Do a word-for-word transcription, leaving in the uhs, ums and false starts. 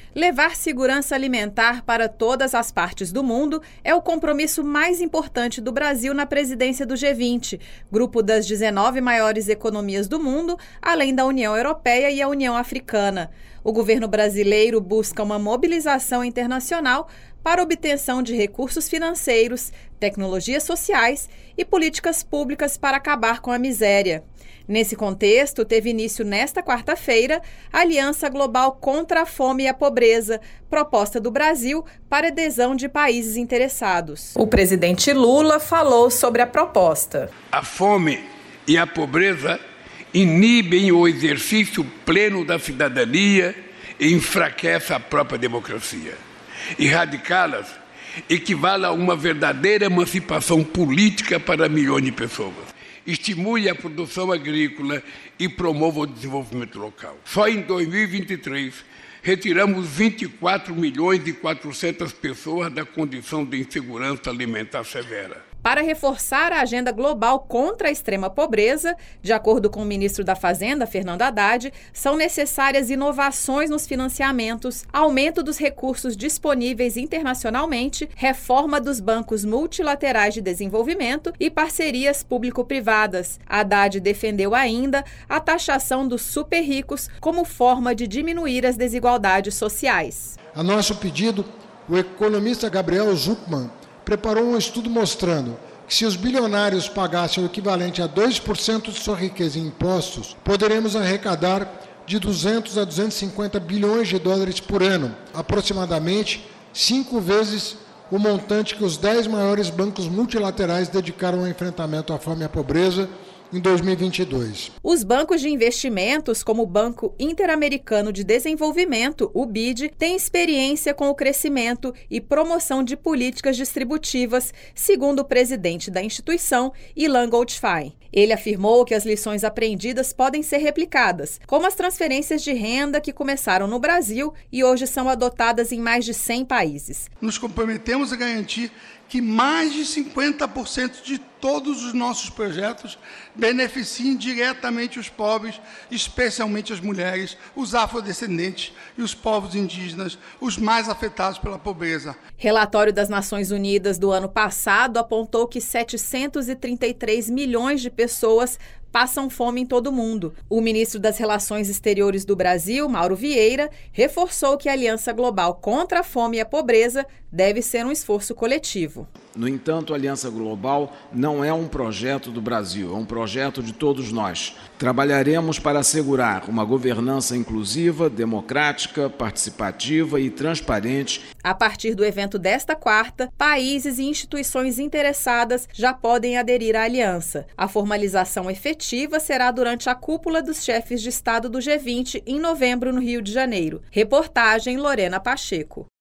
Levar segurança alimentar para todas as partes do mundo é o compromisso mais importante do Brasil na presidência do G vinte, grupo das dezenove maiores economias do mundo, além da União Europeia e a União Africana. O governo brasileiro busca uma mobilização internacional para obtenção de recursos financeiros, tecnologias sociais e políticas públicas para acabar com a miséria. Nesse contexto, teve início nesta quarta-feira a Aliança Global contra a Fome e a Pobreza, proposta do Brasil para adesão de países interessados. O presidente Lula falou sobre a proposta. A fome e a pobreza inibem o exercício pleno da cidadania e enfraquecem a própria democracia. Erradicá-las equivale a uma verdadeira emancipação política para milhões de pessoas. Estimule a produção agrícola e promova o desenvolvimento local. Só em dois mil e vinte e três, retiramos vinte e quatro milhões e quatrocentas pessoas da condição de insegurança alimentar severa. Para reforçar a agenda global contra a extrema pobreza, de acordo com o ministro da Fazenda, Fernando Haddad, são necessárias inovações nos financiamentos, aumento dos recursos disponíveis internacionalmente, reforma dos bancos multilaterais de desenvolvimento e parcerias público-privadas. Haddad defendeu ainda a taxação dos super ricos como forma de diminuir as desigualdades sociais. A nosso pedido, o economista Gabriel Zucman preparou um estudo mostrando que se os bilionários pagassem o equivalente a dois por cento de sua riqueza em impostos, poderemos arrecadar de duzentos a duzentos e cinquenta bilhões de dólares por ano, aproximadamente cinco vezes o montante que os dez maiores bancos multilaterais dedicaram ao enfrentamento à fome e à pobreza em dois mil e vinte e dois. Os bancos de investimentos, como o Banco Interamericano de Desenvolvimento, o B I D, têm experiência com o crescimento e promoção de políticas distributivas, segundo o presidente da instituição, Ilan Goldfein. Ele afirmou que as lições aprendidas podem ser replicadas, como as transferências de renda que começaram no Brasil e hoje são adotadas em mais de cem países. Nos comprometemos a garantir que mais de cinquenta por cento de todos os nossos projetos beneficiem diretamente os pobres, especialmente as mulheres, os afrodescendentes e os povos indígenas, os mais afetados pela pobreza. Relatório das Nações Unidas do ano passado apontou que setecentos e trinta e três milhões de pessoas passam fome em todo o mundo. O ministro das Relações Exteriores do Brasil, Mauro Vieira, reforçou que a Aliança Global contra a Fome e a Pobreza deve ser um esforço coletivo. No entanto, a Aliança Global não é um projeto do Brasil, é um projeto de todos nós. Trabalharemos para assegurar uma governança inclusiva, democrática, participativa e transparente. A partir do evento desta quarta, países e instituições interessadas já podem aderir à aliança. A formalização efetiva será durante a cúpula dos chefes de Estado do G vinte em novembro no Rio de Janeiro. Reportagem Lorena Pacheco.